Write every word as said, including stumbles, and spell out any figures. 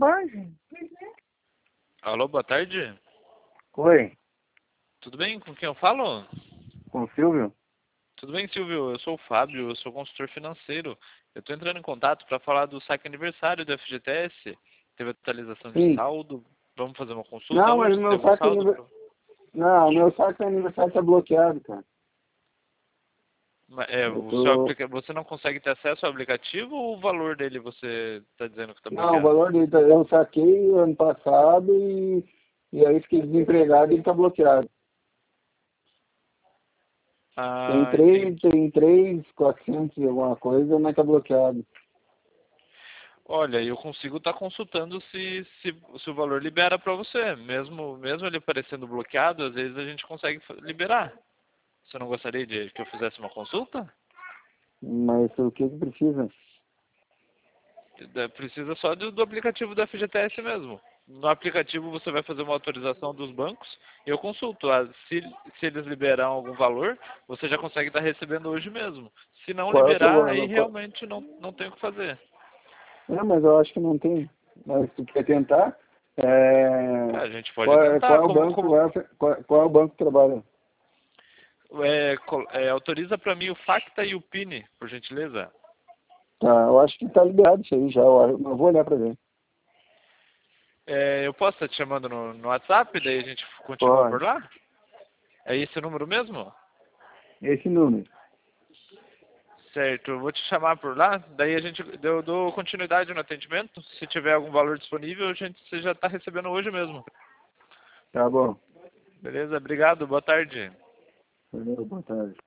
tarde. Alô, boa tarde. Oi, Tudo bem? Com quem eu falo? com o Silvio? Tudo bem, Silvio? Eu sou o Fábio, eu sou consultor financeiro. Eu estou entrando em contato para falar do saque aniversário do F G T S. Teve atualização de Sim. saldo. Vamos fazer uma consulta Não, mas hoje? Você tem meu algum saque saldo? aniver... Pro- Não, meu saque aniversário tá bloqueado, cara. Ma- É, Eu o seu tô... aplica... Você não consegue ter acesso ao aplicativo ou o valor dele você está dizendo que está Não, o bloqueado? valor dele, tá- eu saquei ano passado e, e aí fiquei desempregado e ele tá bloqueado. Tem Ah, três, entendi. tem três, quatrocentos e alguma coisa, mas tá bloqueado. Olha, eu consigo estar consultando se, se, se o valor libera para você. Mesmo, mesmo ele parecendo bloqueado, às vezes a gente consegue fa- liberar. Você não gostaria de que eu fizesse uma consulta? Mas o que que precisa? É, Precisa só do, do aplicativo do F G T S mesmo. No aplicativo você vai fazer uma autorização dos bancos e eu consulto. Ah, Se, se eles liberar algum valor, você já consegue estar recebendo hoje mesmo. Se não Qual é o liberar, problema? aí Qual... realmente não, não tem o que fazer. Não, mas eu acho que não tem. Mas se tu quer tentar, é... A gente pode qual, é, qual tentar. é o Como, banco, como, qual, é, qual qual é o banco que trabalha? é, col- é, autoriza para mim o Facta e o Pini, por gentileza. Tá, eu acho que tá liberado isso aí já, eu eu vou olhar pra ver. É, eu posso estar te chamando no, no WhatsApp, daí a gente continua Pode. por lá? É esse o número mesmo? Esse número. Certo, eu vou te chamar por lá, daí a gente eu dou continuidade no atendimento. Se tiver algum valor disponível, a gente você já está recebendo hoje mesmo. Tá bom. Beleza? Obrigado, boa tarde. Valeu, boa tarde.